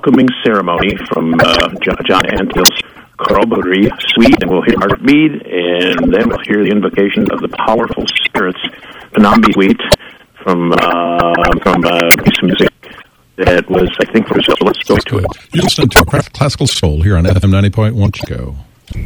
welcoming ceremony from John Antill's Corroboree Suite, and we'll hear Margaret Mead, and then we'll hear the invocation of the Powerful Spirits Penombi Suite from some music that was, I think, for so let's go to it. You listen to Classical Soul here on FM 90.1 Chicago.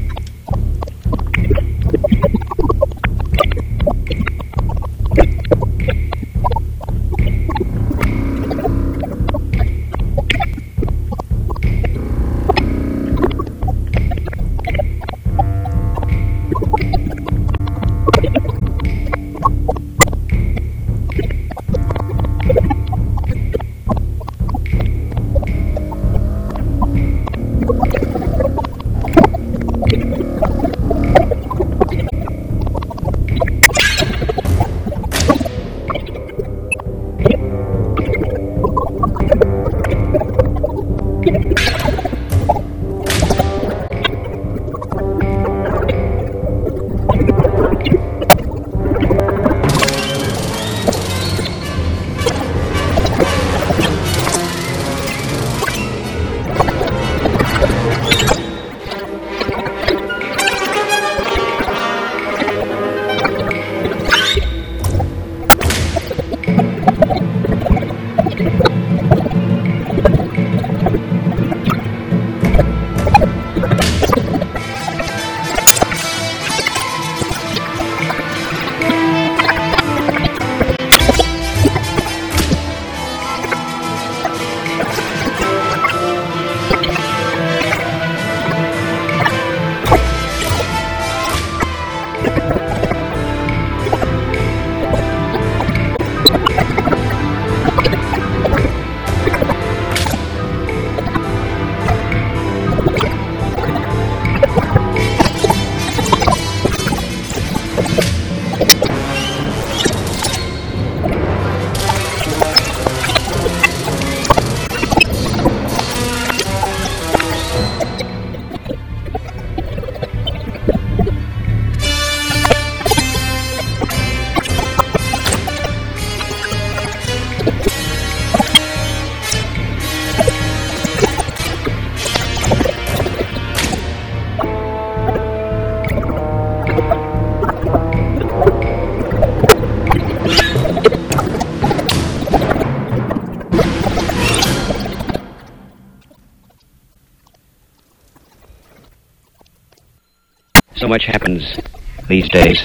So much happens these days.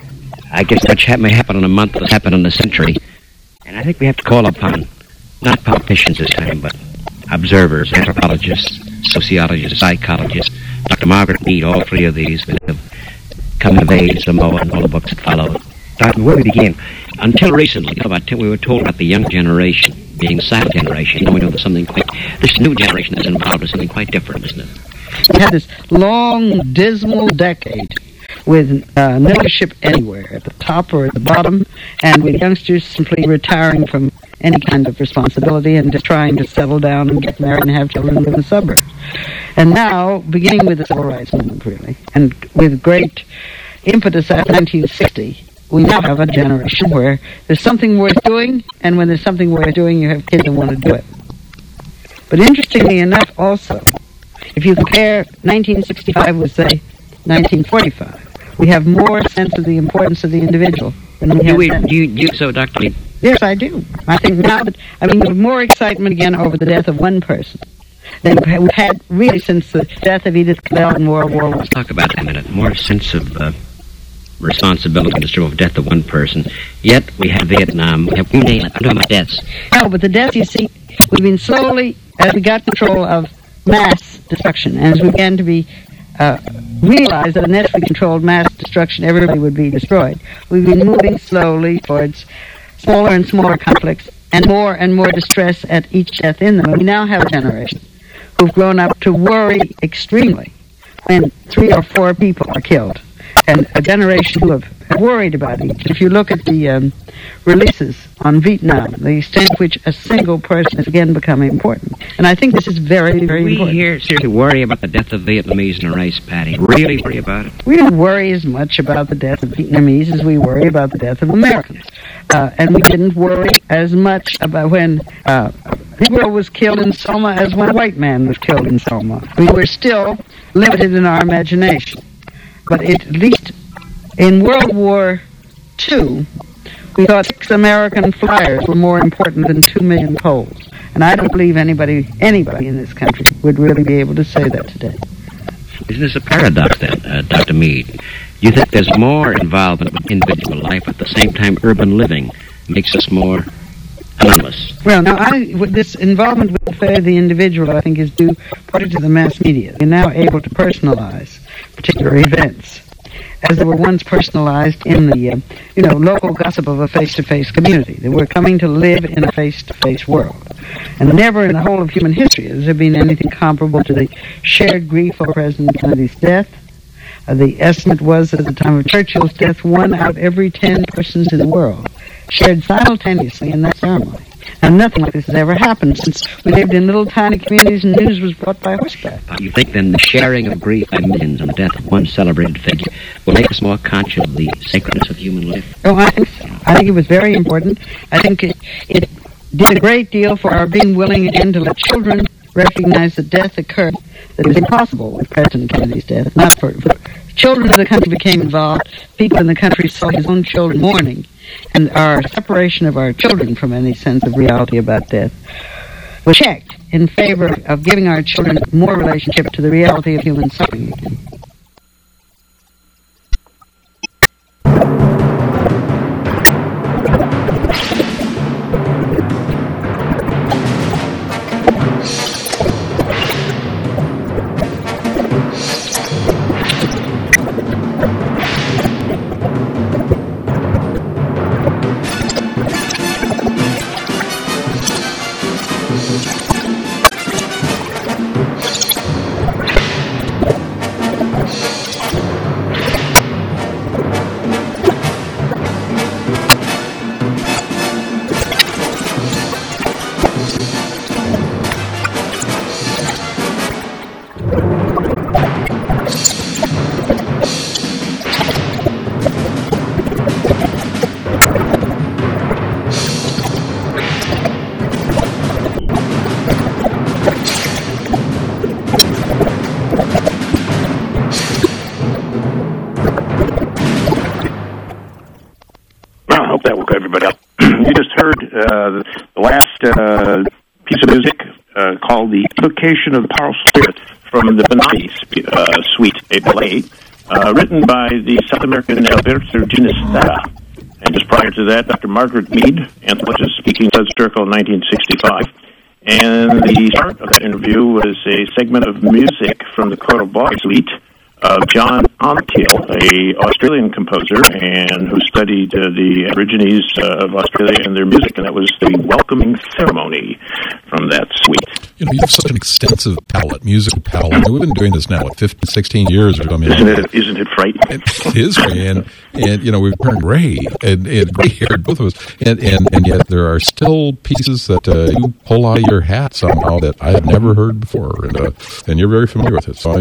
I guess much may happen in a month, less happen in a century. And I think we have to call upon, not politicians this time, but observers, anthropologists, sociologists, psychologists, Dr. Margaret Mead, all three of these that have come of age, Samoa, and all the books that follow. Where we begin, until recently, we were told about the young generation being the silent generation. We know there's something quite, this new generation that's involved is something quite different, isn't it? We had this long, dismal decade with no leadership anywhere, at the top or at the bottom, and with youngsters simply retiring from any kind of responsibility and just trying to settle down and get married and have children and live in the suburbs. And now, beginning with the Civil Rights Movement, really, and with great impetus after 1960, we now have a generation where there's something worth doing, and when there's something worth doing, you have kids that want to do it. But interestingly enough, also, if you compare 1965 with, say, 1945, we have more sense of the importance of the individual than we had then. Do you so, Dr. Lee? Yes, I do. I think now that, there's more excitement again over the death of one person than we've had really since the death of Edith Cavell in World War I. Let's talk about that a minute. More sense of responsibility to the death of one person. Yet we have Vietnam. We have I'm talking about deaths. No, but the deaths, you see, we've been slowly, as we got control of mass destruction, and as we began to be realize that unless we controlled mass destruction, everybody would be destroyed. We've been moving slowly towards smaller and smaller conflicts and more distress at each death in them. And we now have a generation who've grown up to worry extremely when 3 or 4 people are killed, and a generation who have worried about each. If you look at the releases on Vietnam, the extent to which a single person is again becoming important. And I think this is very, very important. We here seriously worry about the death of Vietnamese in a rice paddy. Really worry about it? We don't worry as much about the death of Vietnamese as we worry about the death of Americans. And we didn't worry as much about when Negro was killed in Selma as one white man was killed in Selma. We were still limited in our imagination. But at least in World War II, we thought 6 American flyers were more important than 2 million Poles. And I don't believe anybody in this country would really be able to say that today. Isn't this a paradox then, Dr. Mead? You think there's more involvement with individual life, at the same time urban living makes us more anonymous? Well, now, this involvement with the affair of the individual, I think, is due partly to the mass media. They're now able to personalize particular events, as they were once personalized in the, local gossip of a face-to-face community. They were coming to live in a face-to-face world. And never in the whole of human history has there been anything comparable to the shared grief over President Kennedy's death. The estimate was that at the time of Churchill's death, 1 out of every 10 persons in the world shared simultaneously in that ceremony. And nothing like this has ever happened since we lived in little tiny communities and news was brought by horseback. You think then the sharing of grief by millions on the death of one celebrated figure will make us more conscious of the sacredness of human life? Oh, I think so. I think it was very important. I think it did a great deal for our being willing again to let children recognize that death occurred, that it was impossible with President Kennedy's death. Not for children of the country became involved. People in the country saw his own children mourning, and our separation of our children from any sense of reality about death was checked in favor of giving our children more relationship to the reality of human suffering again. The last piece of music called The Invocation of the Powerful Spirit from the Benani Suite, a ballet, written by the South American Alberto Ginastera. And just prior to that, Dr. Margaret Mead, anthropologist, speaking at Circle in 1965. And the start of that interview was a segment of music from the Coro Boy Suite of John Antill, a Australian composer, and who studied the Aborigines of Australia and their music, and that was the welcoming ceremony from that suite. You have such an extensive palette, musical palette. We've been doing this now, 15, 16 years or something. Isn't it frightening? It is, and we've turned gray, and gray-haired, both of us, and yet there are still pieces that you pull out of your hat somehow that I have never heard before, and you're very familiar with it. So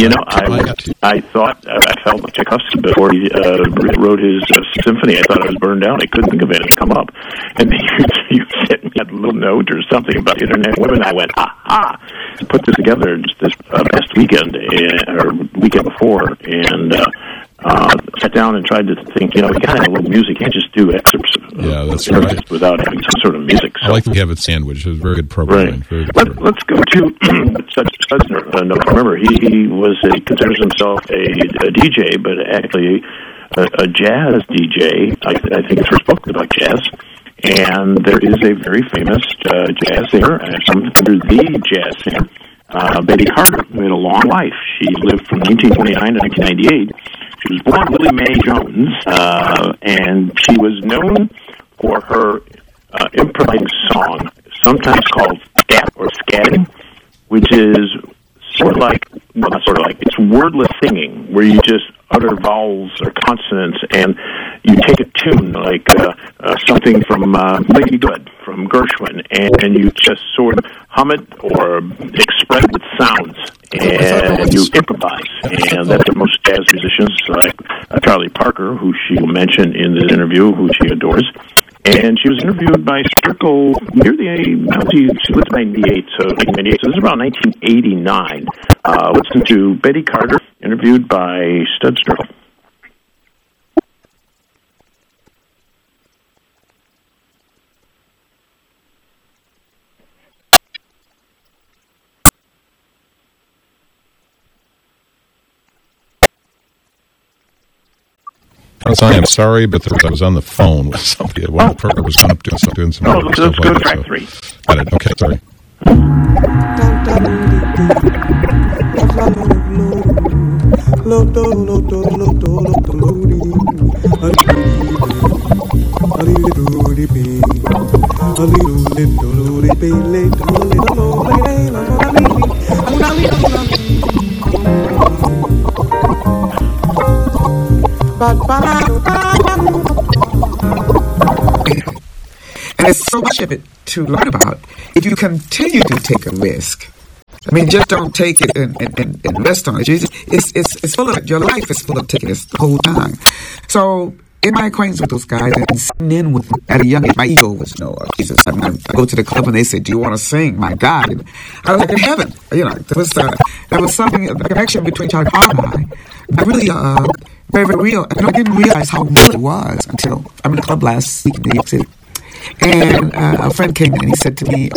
I thought, I felt like Tchaikovsky before he wrote his symphony. I thought I was burned out. I couldn't think of anything to come up. And you sent me a little note or something about internet women. I went, put this together just this past weekend, or weekend before, and sat down and tried to think, you got to have a little music. You can't just do excerpts without having some sort of music. So. I like to have it sandwiched. It was very good programming. Right. Let's go to Sudsner. Remember, he considers himself a DJ, but actually a jazz DJ. I think his first book was about jazz. And there is a very famous jazz singer, some consider the jazz singer, Betty Carter, who had a long life. She lived from 1929 to 1998. She was born Willie Mae Jones, and she was known for her improvising song, sometimes called scat or scatting, which is it's wordless singing, where you just utter vowels or consonants, and you take a tune like something from Lady Good, from Gershwin, and you just sort of hum it or express it with sounds, and you improvise. And that's what most jazz musicians, like Charlie Parker, who she will mention in this interview, who she adores, And she was interviewed by Sturgill near she lived in 98, so 1998. So this is about 1989. Listen to Betty Carter, interviewed by Stud Sturgill. I'm sorry, but I was on the phone with somebody. One of the program was doing some let's go to track 3. Got it. Okay, sorry. And there's so much of it to learn about if you continue to take a risk. I mean, just don't take it and rest on it. It's full of it. Your life is full of taking this the whole time. So, in my acquaintance with those guys and sitting in with them at a young age, my ego was Jesus. I go to the club and they say, "Do you want to sing?" My God, and I was like in heaven. There was something, a connection between Charlie Parker and I. Really, very, very real. I didn't realize how real it was until I'm in the club last week in New York City, and a friend came in and he said to me,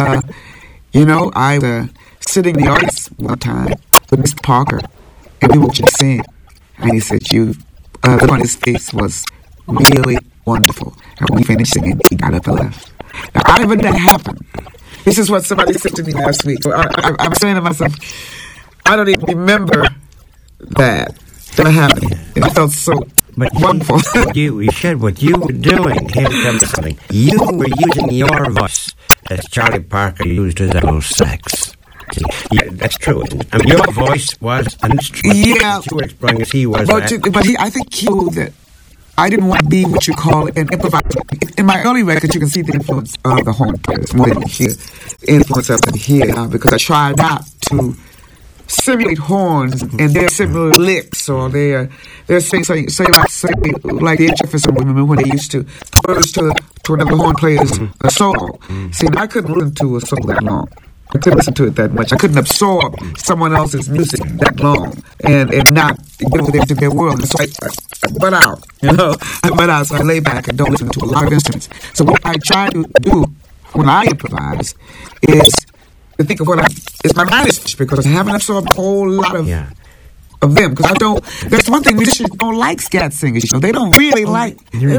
I was sitting in the audience one time with Mr. Parker, and we were just singing, and he said, the look on his face was really wonderful. And when we finished singing, he got up and left. Now, how did that happen? This is what somebody said to me last week. So I'm saying to myself, I don't even remember that happened. It felt so wonderful. You said what you were doing. Here comes something. You were using your voice as Charlie Parker used his old sax. See, yeah, that's true. I mean, your voice was an instrument. Yeah. You were exploring as he was. But I think he knew that I didn't want to be what you call an improviser. In my early records, you can see the influence of the horn players more than you influence of them here, because I tried not to simulate horns and their similar licks or their things like the Jefferson women when they used to verse to another horn player's solo. See, I couldn't listen to a solo that long. I couldn't listen to it that much. I couldn't absorb someone else's music that long and not get over there into their world. So I butt out, I butt out, so I lay back and don't listen to a lot of instruments. So what I try to do when I improvise is to think of it's my mind, because I haven't absorbed a whole lot of them. Because that's one thing, musicians don't like scat singers. They don't really like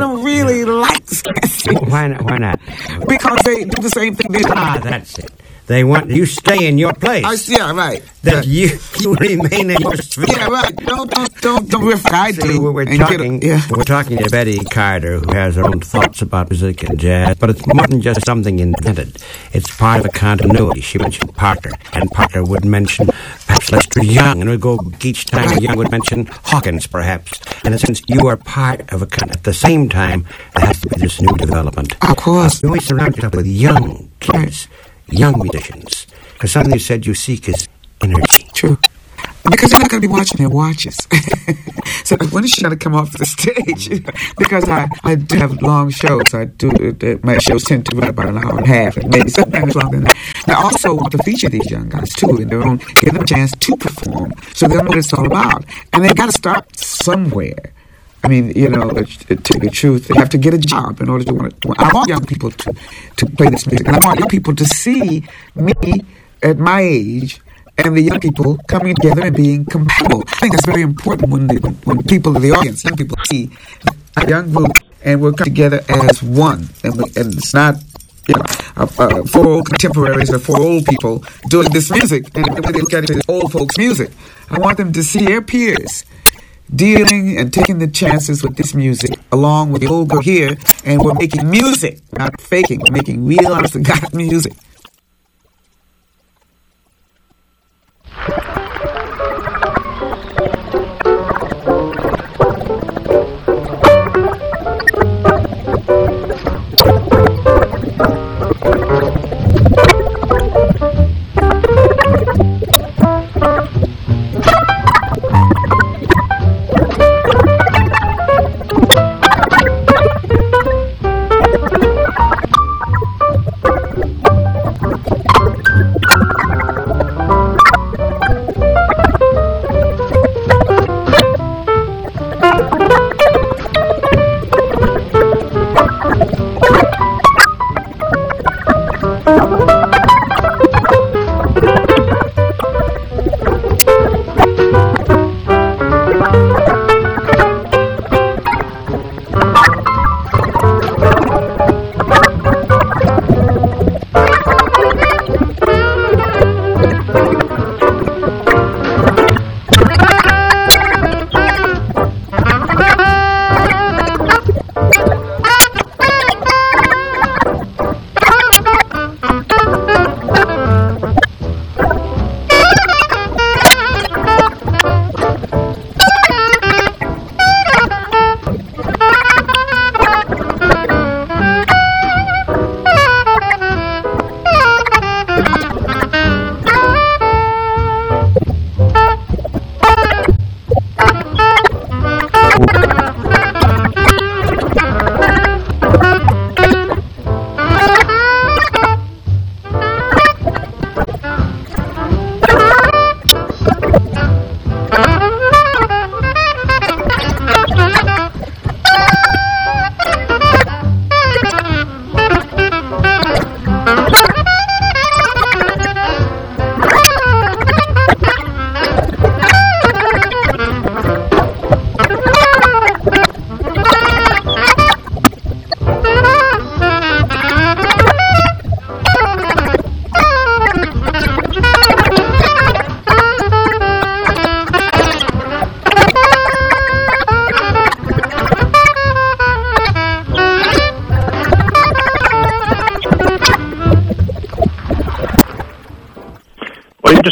scat singers. Why not? Because they do the same thing. That's it. They want you stay in your place. Right. That you remain in your sphere. Yeah, right. Don't riff I do. We're talking to Betty Carter, who has her own thoughts about music and jazz, but it's more than just something invented. It's part of a continuity. She mentioned Parker, and Parker would mention perhaps Lester Young, and each time Young would mention Hawkins, perhaps. And since you are part of a at the same time, there has to be this new development. Of course. You always surround yourself with young kids. Young musicians, because something you said you seek is energy. True. Because they're not going to be watching their watches. So when is she going to come off the stage? Because I do have long shows. My shows tend to run about an hour and a half, and maybe sometimes longer than that. And I also want to feature these young guys too in their own, give them a chance to perform, so they'll know what it's all about. And they've got to start somewhere. I mean, to tell the truth, they have to get a job in order to want to. I want young people to play this music, and I want young people to see me at my age and the young people coming together and being compatible. I think that's very important when people in the audience, young people, see a young group and we're coming together as one, and it's not four old contemporaries or four old people doing this music, and the way they look at it is old folks' music. I want them to see their peers dealing and taking the chances with this music along with the old girl here, and we're making music, not faking. We're making real, honest to God music.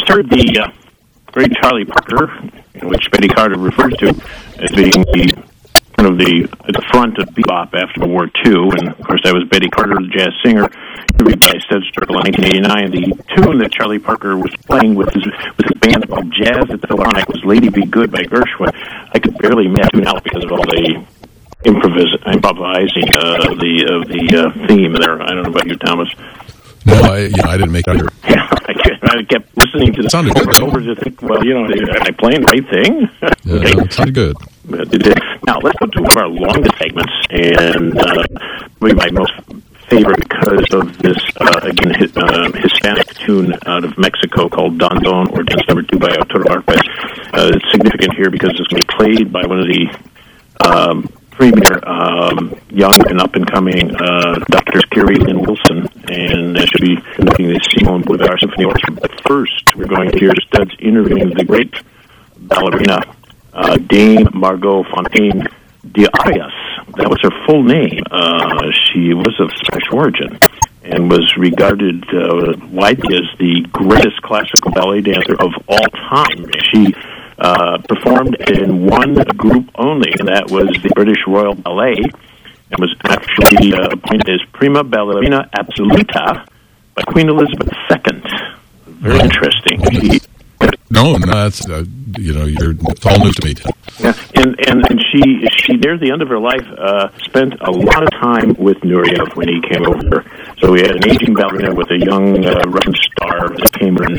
just heard the great Charlie Parker, in which Betty Carter refers to as being at the front of bebop after World War II, and of course that was Betty Carter, the jazz singer, interviewed by Studs Terkel in 1989. The tune that Charlie Parker was playing with his band called Jazz at the Philharmonic was "Lady Be Good" by Gershwin. I could barely make it out because of all the improvising of the theme there. I don't know about you, Thomas. No, I didn't make it either. Yeah, I kept listening to the sounded good, though. over to think, well, am I playing the right thing? Yeah, Okay. it sounded good. Now, let's go to one of our longest segments, and maybe my most favorite because of this, Hispanic tune out of Mexico called Danzón, or Dance Number 2 by Arturo Arquez. It's significant here because it's going to be played by one of the premier young and up-and-coming Dr. Carrie Lynn Wilson, and she'll be conducting the Simon Bolivar Symphony Orchestra. But first, we're going to hear Studs interviewing the great ballerina, Dame Margot Fontaine de Arias. That was her full name. She was of Spanish origin and was regarded widely as the greatest classical ballet dancer of all time. She performed in one group only, and that was the British Royal Ballet, and was actually appointed as Prima Ballerina Absoluta by Queen Elizabeth II. Very interesting. No, that's it's all news to me. Yeah, and she near the end of her life spent a lot of time with Nureyev when he came over. So we had an aging ballerina with a young Russian star that came in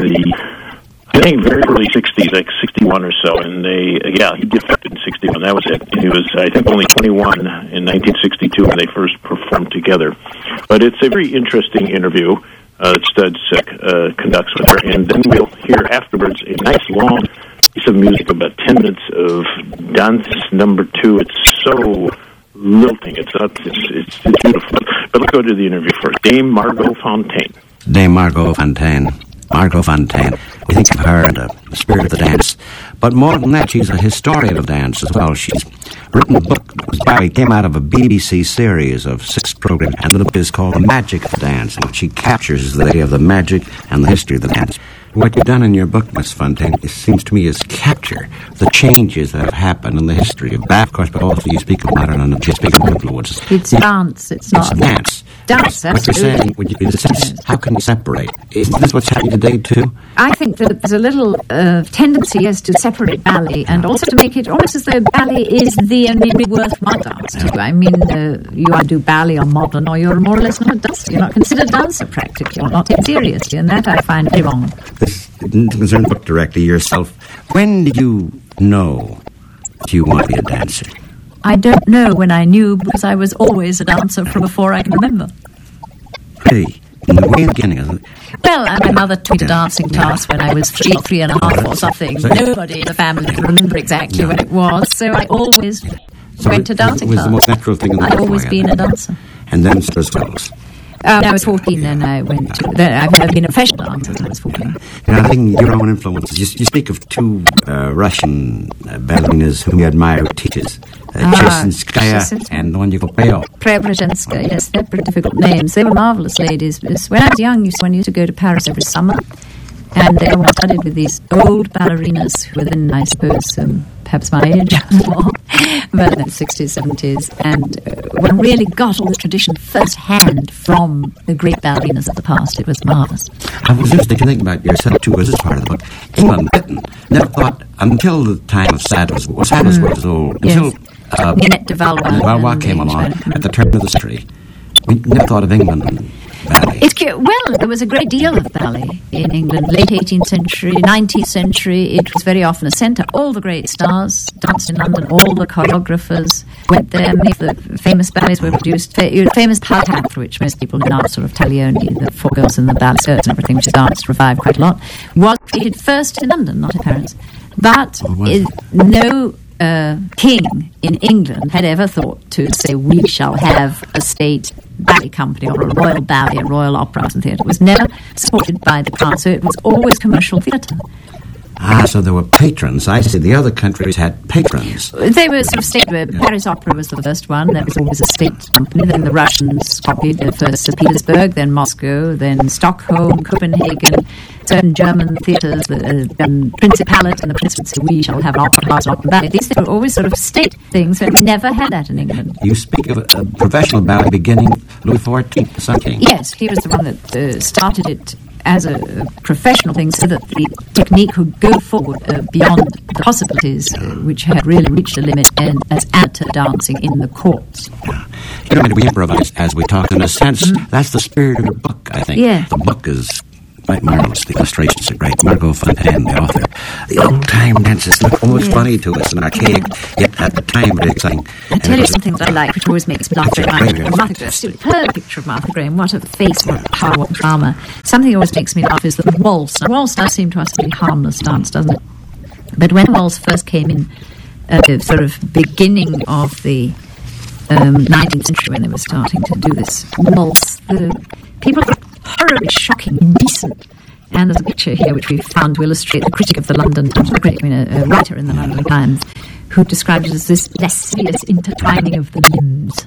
I think very early 60s, like 61 or so, and he defected in 61. That was it. And he was, I think, only 21 in 1962 when they first performed together. But it's a very interesting interview that Studs conducts with her, and then we'll hear afterwards a nice long piece of music, about 10 minutes of Dance Number 2. It's so lilting. It's beautiful. But let's go to the interview first. Dame Margot Fontaine. Dame Margot Fontaine. Margot Fontaine. We think of her and the spirit of the dance. But more than that, she's a historian of dance as well. She's written a book that came out of a BBC series of 6 programs, and the book is called The Magic of the Dance, in which she captures the idea of the magic and the history of the dance. What you've done in your book, Miss Fontaine, it seems to me, is capture the changes that have happened in the history of that, of course, but also you speak of modern and you speak of influence. It's dance, it's not. It's dance. Dance, what you're saying, in a sense, how can you separate? Is this what's happening today, too? I think that there's a little tendency, yes, to separate ballet and also to make it almost as though ballet is the only worthwhile dance to do. I mean, you either do ballet or modern, or you're more or less not a dancer. You're not considered a dancer, practically, or not taken seriously, and that I find very wrong. This didn't concern the book directly yourself. When did you know that you want to be a dancer? I don't know when I knew, because I was always a dancer from before I can remember. Really? In the way beginning, isn't it? Well, my mother took me to dancing class when I was 3 and a half or something. Nobody in the family can remember exactly when it was, so I always went to dancing class. It was the most natural thing in the world. I'd always been a dancer. And then Studs. When I was 14, then I went to... I've never been a professional dancer when I was 14. I think your own influences. You speak of 2 Russian ballerinas whom you admire who teaches. Chesnskaya and Lonjikopeo. Preobrazhenskaya, yes, they're pretty difficult names. They were marvellous ladies. When I was young, one used to go to Paris every summer, and they all studied with these old ballerinas who were then, I suppose, perhaps my age, but in the 60s, 70s, and one really got all the tradition firsthand from the great ballerinas of the past. It was marvellous. I was interested to think about yourself, too, as this part of the book. England, Britain, never thought, until the time of Sadler's was old, until Ninette de Valois came along at the turn of the century. We never thought of England and ballet. Well, there was a great deal of ballet in England. Late 18th century, 19th century, it was very often a centre. All the great stars danced in London. All the choreographers went there. Many of the famous ballets were produced. Famous Patat, which most people know, sort of Taglioni, the 4 girls in the ballet skirts and everything, which is danced, revived quite a lot, was created first in London, not in Paris. But no king in England had ever thought to say, we shall have a state ballet company or a royal ballet, a royal opera and theatre. It was never supported by the crown, so it was always commercial theatre. So there were patrons. I see the other countries had patrons. They were sort of state. Paris Opera was the first one. That was always a state company. Then the Russians copied first St. Petersburg, then Moscow, then Stockholm, Copenhagen. certain German theatres, the Principality and the Prince, we shall have opera, opera, ballet. These were always sort of state things, and we never had that in England. You speak of a professional ballet beginning Louis XIV, the Sun King. Yes, he was the one that started it as a professional thing, so that the technique could go forward beyond the possibilities which had really reached a limit and as amateur dancing in the courts. You know, we improvise as we talk. In a sense, that's the spirit of the book, I think. Yeah. The book is quite marvelous. The illustrations are great. Margot Fontaine, the author. The old-time dances look almost funny to us and archaic, yet at the time very exciting. I'll tell you something that I like, which always makes me laugh very much. Martha Graham, her picture of Martha Graham, what a face, what power, what drama. Something that always makes me laugh is the waltz. Now, waltz does seem to us to be a harmless dance, doesn't it? But when waltz first came in, the sort of beginning of the 19th century, when they were starting to do this waltz, the people were horribly shocking, indecent. And there's a picture here which we found to illustrate the critic of the London Times, a writer in the London Times, who described it as this lascivious intertwining of the limbs.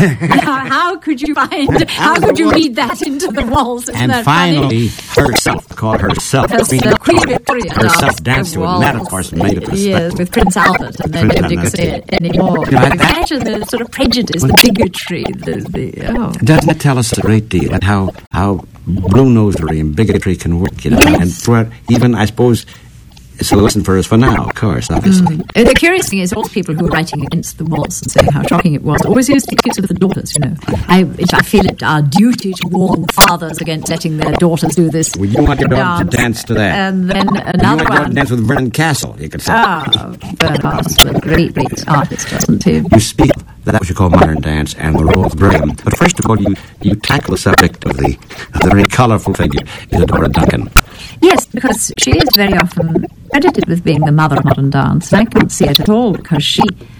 How could you read that into the waltz? Isn't and that finally, funny? herself, Queen Victoria herself danced to it, and that, of course, made it Yes, with Prince Albert, and then nobody could say it anymore. Imagine the sort of prejudice, the bigotry, Doesn't it tell us a great deal about how blue-nosery and bigotry can work, you know? Yes. And for even, I suppose, it's a lesson for us for now, of course, obviously. The curious thing is, all the people who are writing against the waltz and saying how shocking it was always use the excuse of the daughters, you know. I feel it our duty to warn fathers against letting their daughters do this. Well, you want your daughter to dance to that. And then you another want your daughter one. to dance with Vernon Castle, you could say. Vernon Castle, a great artist, wasn't he? You speak that what you call modern dance and the role of Graham. But first of all, you tackle the subject of the very colourful figure, Isadora Duncan. Yes, because she is very often credited with being the mother of modern dance. I can't see it at all, because she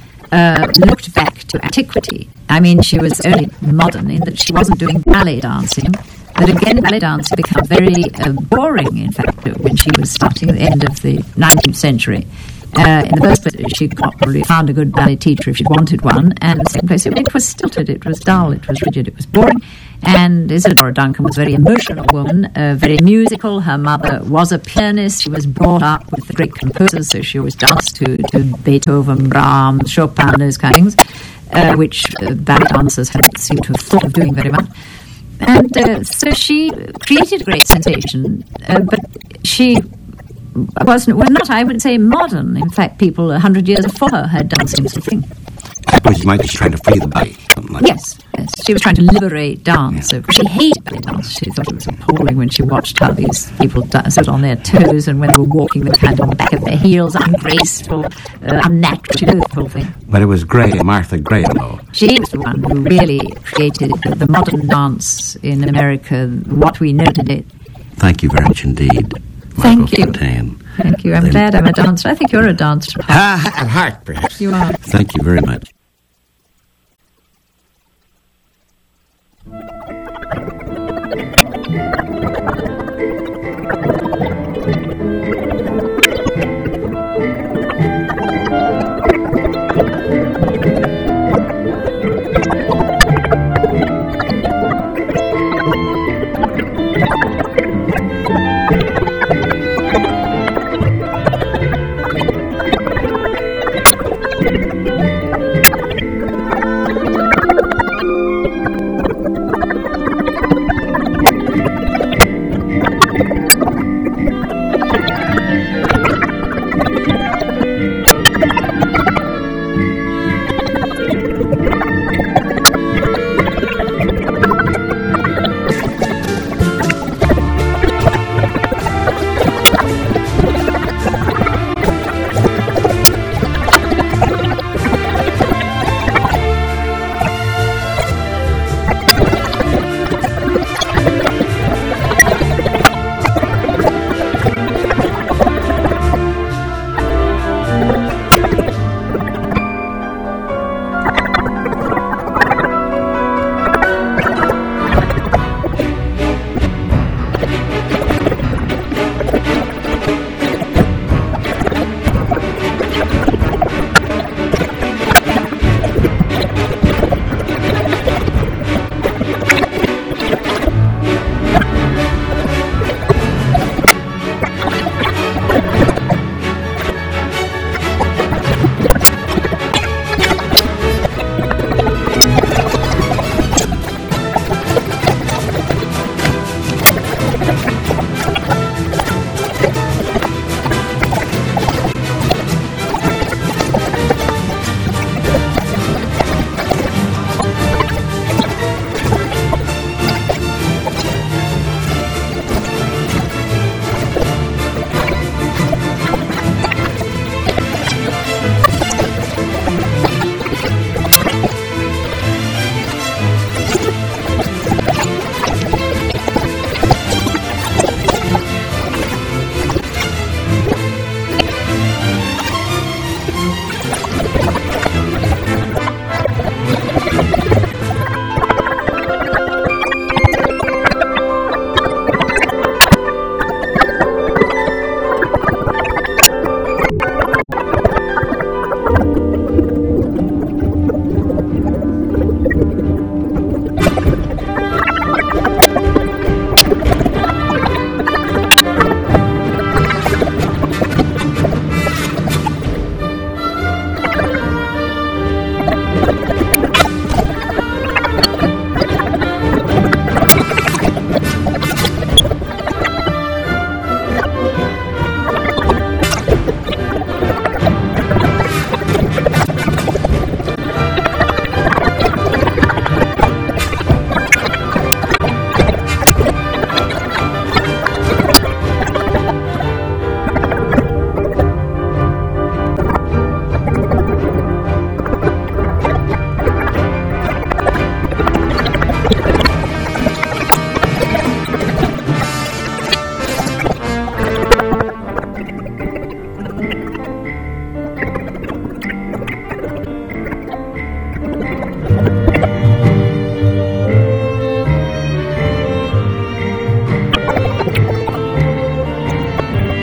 looked back to antiquity. I mean, she was only modern in that she wasn't doing ballet dancing. But again, ballet dancing became very boring, in fact, when she was starting at the end of the 19th century. In the first place, she probably found a good ballet teacher if she wanted one, and in the second place, it was stilted, it was dull, it was rigid, it was boring. And Isadora Duncan was a very emotional woman, very musical. Her mother was a pianist. She was brought up with the great composers, so she always danced to Beethoven, Brahms, Chopin, those kind of things, which ballet dancers seem to have thought of doing very much. And so she created a great sensation, but she was not, I would say, modern. In fact, people 100 years before her had done the same sort of thing. I suppose you might be trying to free the body. Like yes. She was trying to liberate dance. So she hated ballet dance. She thought it was appalling when she watched how these people stood on their toes, and when they were walking, they kind of on the back of their heels, ungraceful, unnatural. She did the whole thing. But it was great, Martha Graham, though. She was the one who really created the modern dance in America, what we know today. Thank you very much indeed. Thank you. Fontaine. Thank you. I'm glad I'm a dancer. I think you're a dancer. At heart, perhaps. You are. Thank you very much.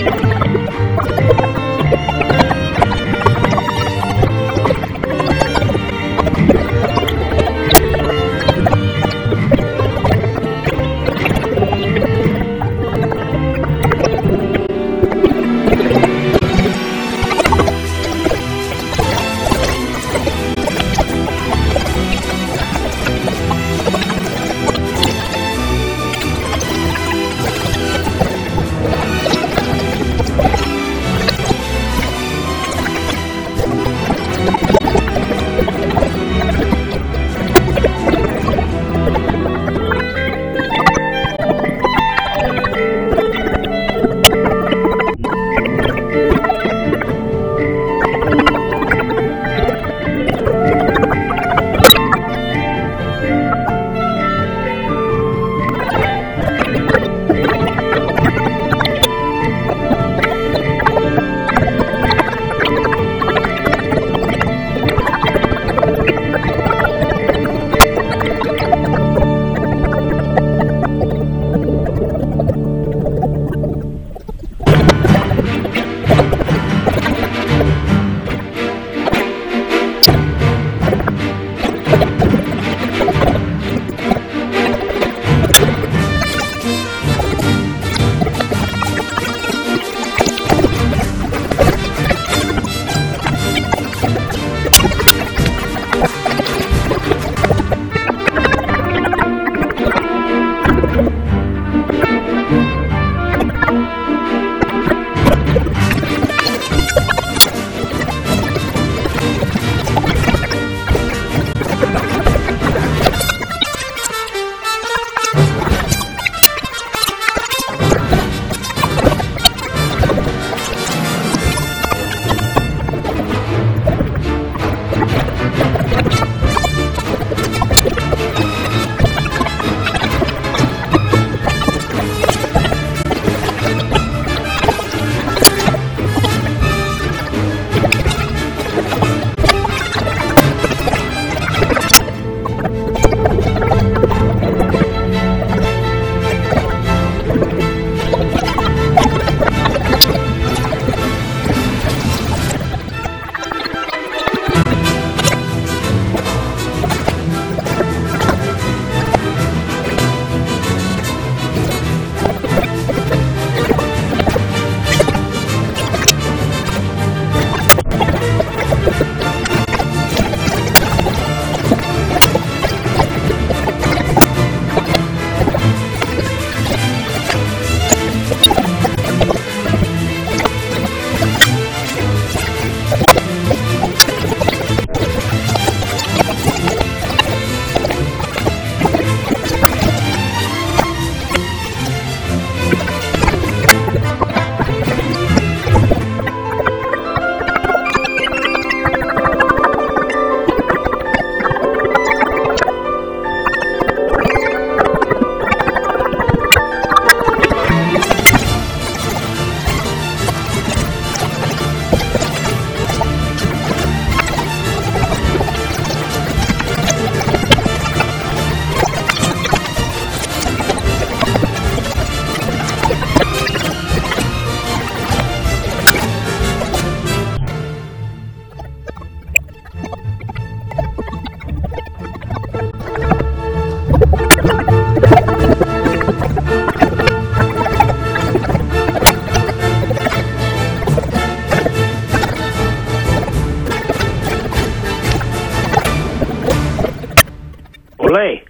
Olé.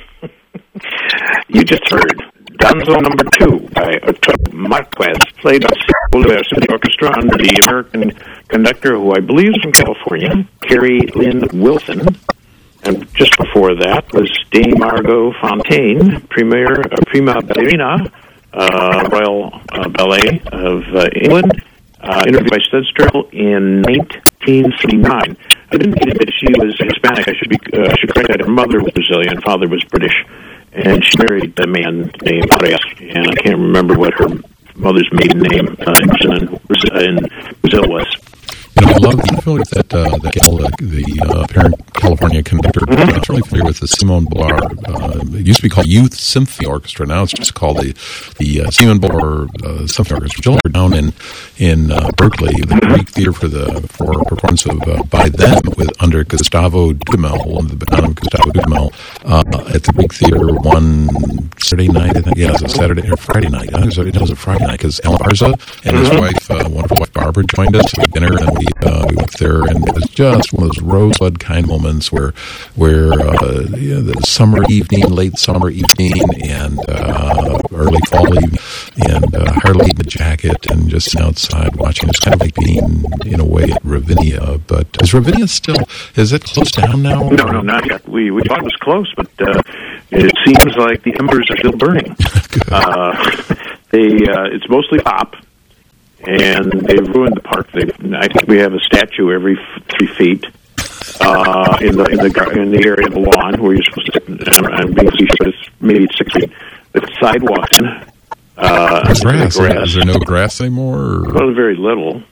You just heard Danzo Number 2 by Arturo Marquez, played by Boulevard Symphony Orchestra under the American conductor, who I believe is from California, Carrie Lynn Wilson. And just before that was Dame Margot Fontaine, prima ballerina, Royal Ballet of England, interviewed by Stud Sterl in 1979. I didn't get it that she was Hispanic. I should correct that. Her mother was Brazilian, father was British, and she married a man named Arias, and I can't remember what her mother's maiden name in Brazil was. You know, I love the feeling that the gal, the parent California conductor. I'm not really familiar with the Simon Boulard. It used to be called Youth Symphony Orchestra. Now it's just called the Simon Boulard Symphony Orchestra. Jill down in Berkeley, the Greek Theater for a performance of by them under Gustavo Dudamel, under the baton of Gustavo Dudamel, at the Greek Theater one Saturday night. I think, yeah, it was a Saturday or Friday night. I think it was a Friday night because Alan Barza and his wife, wonderful wife Barbara, joined us for dinner, and we went there, and it was just one of those rosebud kind of moments where the summer evening, late summer evening, and early fall evening, and hardly even a jacket, and just outside watching. It's kind of like being, in a way, at Ravinia. But is Ravinia still? Is it closed down now? No, not yet. We thought it was close, but it seems like the embers are still burning. It's mostly pop. And they've ruined the park. I think we have a statue every 3 feet in the area of the lawn where you're supposed to sit. I'm being facetious, but it's maybe 6 feet. The sidewalks. Grass. Is there no grass anymore? Or? Well, very little.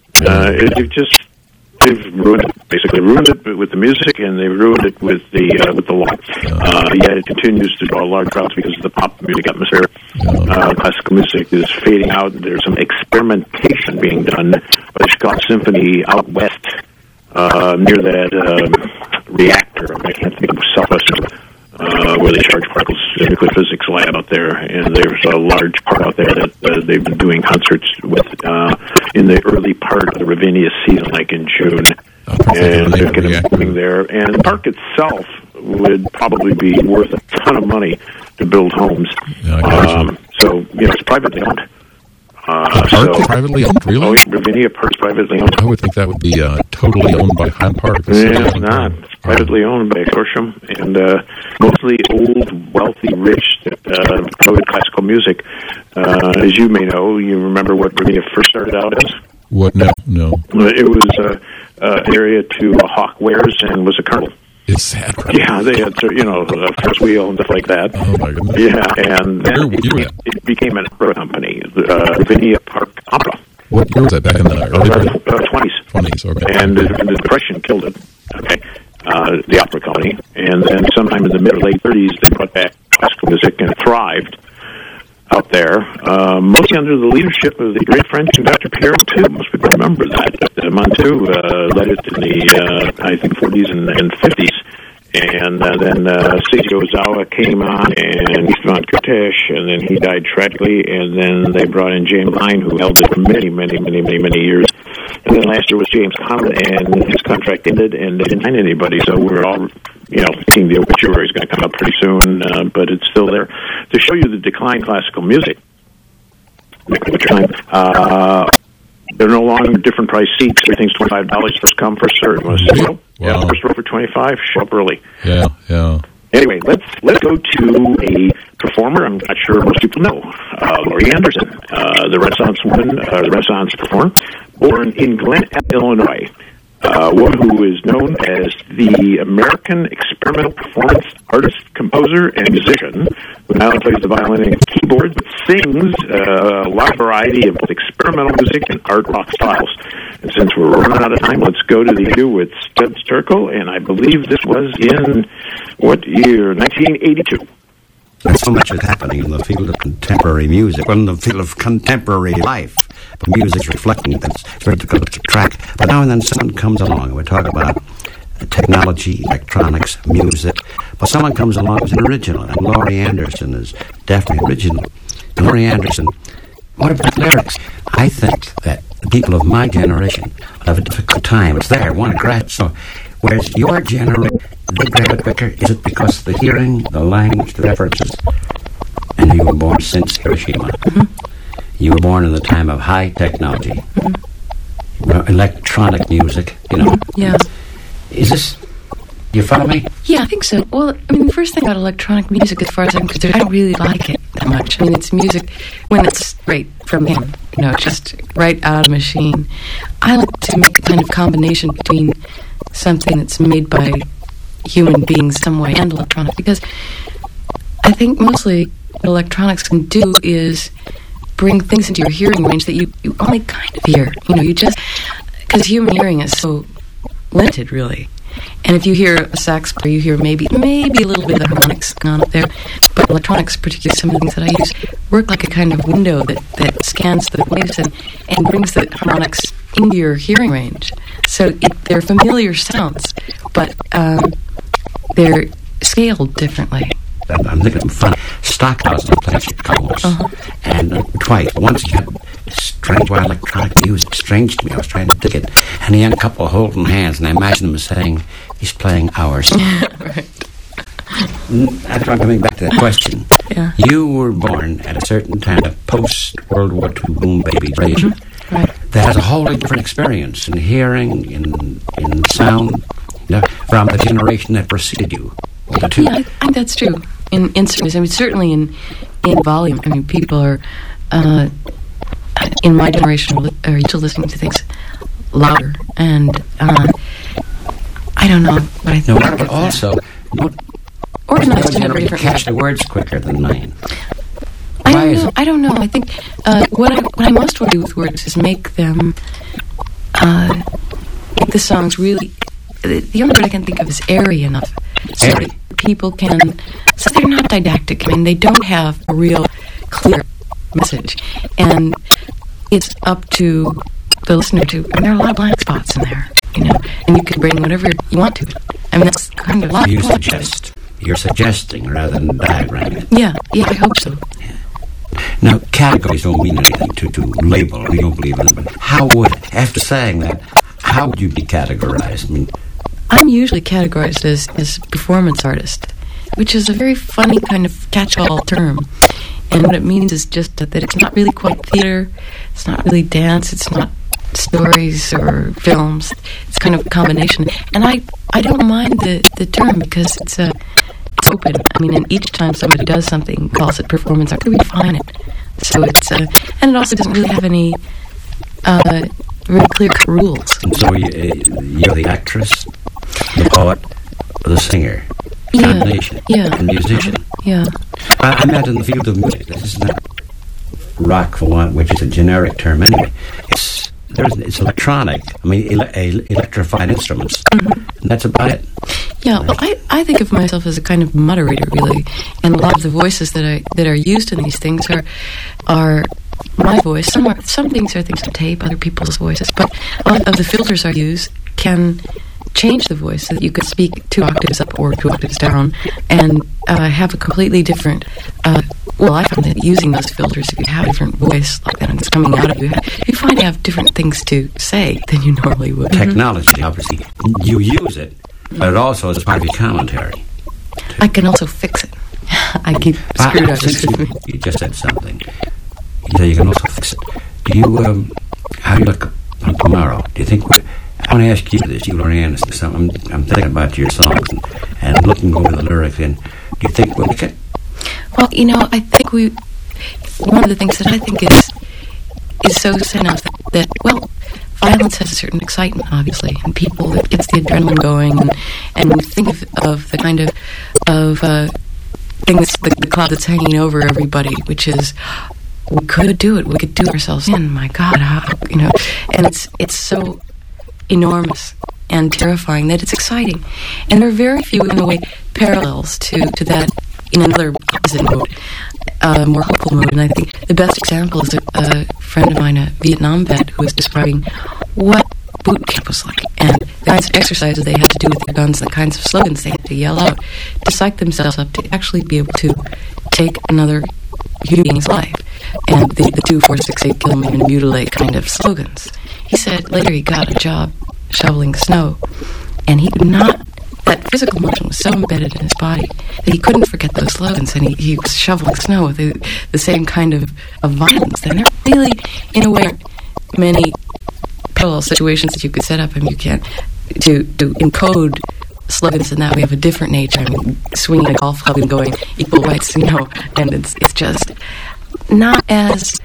They've ruined it. Basically, ruined it with the music, and they've ruined it with the lawn. Yet it continues to draw large crowds because of the pop music atmosphere. Classical music is fading out. There's some experimentation being done by the Chicago Symphony out west near that reactor. I can't think of Southwestern, where they charge particles, nuclear physics lab out there, and there's a large part out there that they've been doing concerts with in the early part of the Ravinia season, like in June. And they're getting there. And the park itself would probably be worth a ton of money to build homes. So, it's privately owned. Privately owned, really? Oh, Ravinia Park's privately owned. I would think that would be totally owned by Highland Park. It's not. It's privately owned by Horsham, and mostly old, wealthy, rich that played classical music. As you may know, you remember what Ravinia first started out as? What? No. It was an area to hawk wares and was a carnival. Is that right? Yeah, they had, first wheel and stuff like that. Oh, my goodness. Yeah, and then it became an opera company, Ravinia Park Opera. What year was that, back in the early 20s? 20s, okay. And the Depression killed it, okay, the opera company. And then sometime in the mid or late 30s, they brought back classical music and it thrived out there, mostly under the leadership of the great French conductor Pierre Monteux. Most people remember that. Monteux led it in the, I think, 40s and 50s. And then Seiji Ozawa came on, and Istvan Kurtesh, and then he died tragically. And then they brought in James Line, who held it for many years. And then last year was James Conrad, and his contract ended, and they didn't find anybody. So we're all, thinking the obituary is going to come up pretty soon, but it's still there. To show you the decline in classical music, they're no longer different price seats. Everything's $25, first come, first served. Want to say so? Wow. First row for $25, show up early. Yeah. Anyway, let's go to a performer I'm not sure most people know. Laurie Anderson, the Renaissance woman, the Renaissance performer, born in Glen, Illinois. One who is known as the American experimental performance artist, composer, and musician, who not only plays the violin and keyboard, but sings a wide variety of both experimental music and art rock styles. And since we're running out of time, let's go to the interview with Studs Terkel, and I believe this was in, what year? 1982. So much is happening in the field of contemporary music, in the field of contemporary life. But music's reflecting that. It's very difficult to track. But now and then someone comes along, and we talk about technology, electronics, music. But someone comes along who's an original, and Laurie Anderson is definitely original. And Laurie Anderson, what about lyrics? I think that the people of my generation have a difficult time. It's there, one grasp. So, whereas your generation, they grab it quicker. Is it because of the hearing, the language, the references? And you were born since Hiroshima. Mm-hmm. You were born in the time of high technology. Mm-hmm. Electronic music, Yeah. Is this... You follow me? Yeah, I think so. Well, the first thing about electronic music, as far as I'm concerned, I don't really like it that much. It's music when it's straight from him, just right out of the machine. I like to make a kind of combination between something that's made by human beings some way and electronic, because I think mostly what electronics can do is bring things into your hearing range that you only kind of hear. You just... Because human hearing is so limited, really. And if you hear a sax player, you hear maybe a little bit of the harmonics going on up there. But electronics, particularly some of the things that I use, work like a kind of window that scans the waves and brings the harmonics into your hearing range. So they're familiar sounds, but they're scaled differently. I'm thinking of fun. Stockhausen played Chicago, and twice. Once he had strange wild electronic music, strange to me. I was trying to dig it, and he had a couple of holding hands, and I imagined him saying, "He's playing our song." Right. After I'm coming back to that question, you were born at a certain time, a post-World War II boom baby generation. Right. That has a wholly different experience in hearing, in sound, from the generation that preceded you. Yeah, I think that's true. In instruments, I mean, certainly in volume. I mean, people are in my generation are used to listening to things louder, and I don't know, but I think also organized in a very different catch the words quicker than mine. I don't know. I think what I most want to do with words is make them make the songs really. The only word I can think of is airy enough, so that people can. So they're not didactic. I mean, they don't have a real clear message, and it's up to the listener to. I mean, there are a lot of blank spots in there, and you can bring whatever you want to it. I mean, that's kind of a lot. You're suggesting rather than diagramming. Yeah, I hope so. Yeah. Now, categories don't mean anything to label. We don't believe in them. But after saying that, how would you be categorized? I mean, I'm usually categorized as performance artist, which is a very funny kind of catch-all term. And what it means is just that it's not really quite theater, it's not really dance, it's not stories or films. It's kind of a combination. And I don't mind the term because it's open. I mean, and each time somebody does something, calls it performance art, we define it. So it's and it also doesn't really have any very clear rules. And so you're the actress, the poet, the singer, combination, the musician. Yeah. I imagine the field of music. This is not rock for one, which is a generic term anyway. It's electronic. I mean, electrified instruments. And that's about it. Yeah, well, I think of myself as a kind of moderator, really, and a lot of the voices that are used in these things are my voice. Some things are things on tape, other people's voices, but a lot of the filters I use can change the voice so that you could speak 2 octaves up or 2 octaves down and have a completely different. I found that using those filters, if you have a different voice like that and it's coming out of you, you find you have different things to say than you normally would. Technology, obviously, you use it, but it also is part of your commentary. I can also fix it. I keep screwdrivers with me. You just said something. You can also fix it. Do you? How do you look on tomorrow? Do you think? I want to ask you this, you Lorianne. I'm thinking about your songs and looking over the lyrics. And do you think we'll make it? Well, I think one of the things that I think is so sad enough that violence has a certain excitement, obviously, and people, it gets the adrenaline going, and we think of the kind of thing the cloud that's hanging over everybody, which is, we could do it, we could do ourselves in, my God, and it's so enormous and terrifying that it's exciting. And there are very few, in a way, parallels to that in another opposite mode, more hopeful mode. And I think the best example is a friend of mine, a Vietnam vet, who was describing what boot camp was like and the kinds of exercises they had to do with their guns, the kinds of slogans they had to yell out to psych themselves up to actually be able to take another human being's life. And the 2, 4, 6, 8 kill, maim, and mutilate kind of slogans. He said later he got a job shoveling snow, and he could not. That physical motion was so embedded in his body that he couldn't forget those slogans, and he was shoveling snow with the same kind of violence. And there really, in a way, many parallel situations that you could set up, and you can't to encode slogans in that way of a different nature. I mean, swinging a golf club and going equal rights, and it's just not as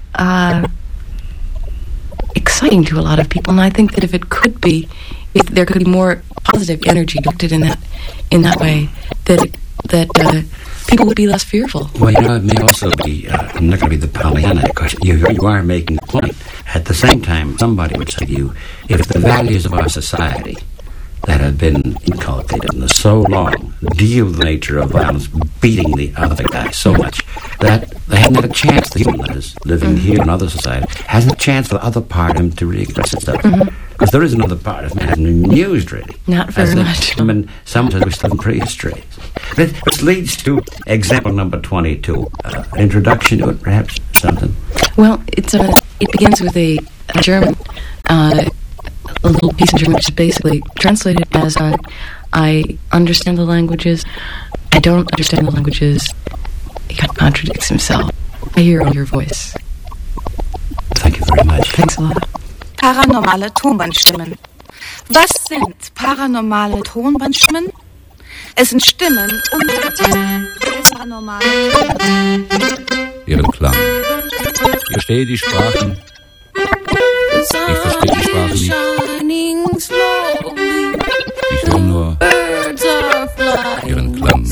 exciting to a lot of people. And I think that if it could be, if there could be more positive energy directed in that way, that people would be less fearful. Well, it may also be not going to be the Pollyanna, because you are making a point. At the same time, somebody would say to you, if the values of our society that have been inculcated in us so long deal with the nature of violence, beating the other guy so much that they haven't had a chance, the human that is living here in other society, hasn't a chance for the other part of him to really express itself. Because there is another part of man hasn't been used, really. Not very much. I mean, sometimes we still in prehistory. Which leads to example number 22. An introduction to it, perhaps, something? Well, it begins with a German, a little piece in German, which is basically translated as, I understand the languages, I don't understand the languages. He kind of contradicts himself. I hear all your voice. Thank you very much. Thanks a lot. Paranormale Tonbandstimmen. Was sind paranormale Tonbandstimmen? Es sind Stimmen und paranormale Ihren Klang. Ich verstehe die Sprachen. Ich verstehe die Sprachen nicht. Ich höre nur Ihren Klang.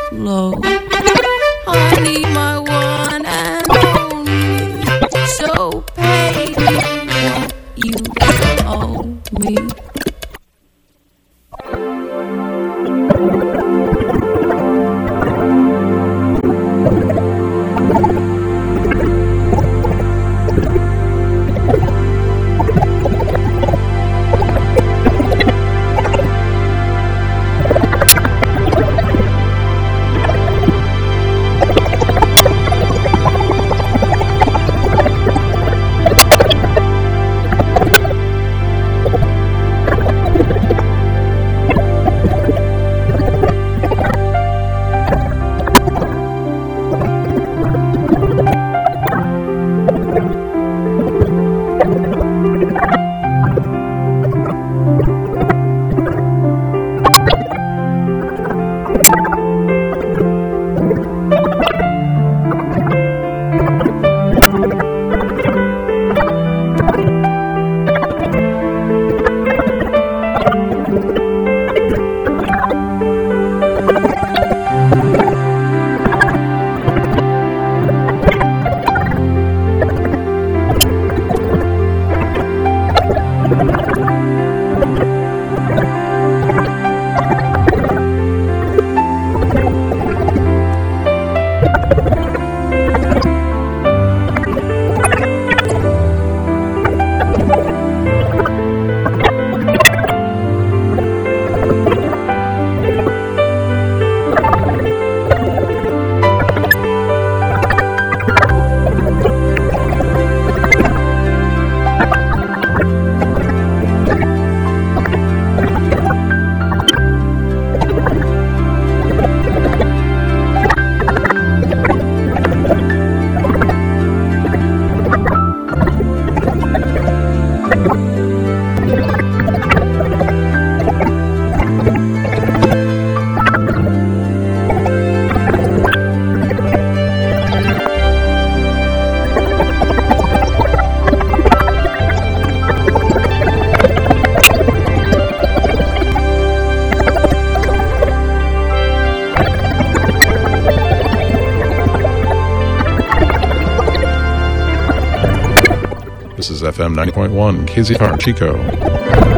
I need my one and only. So pay what you owe me. This is FM 90.1, KZR Chico.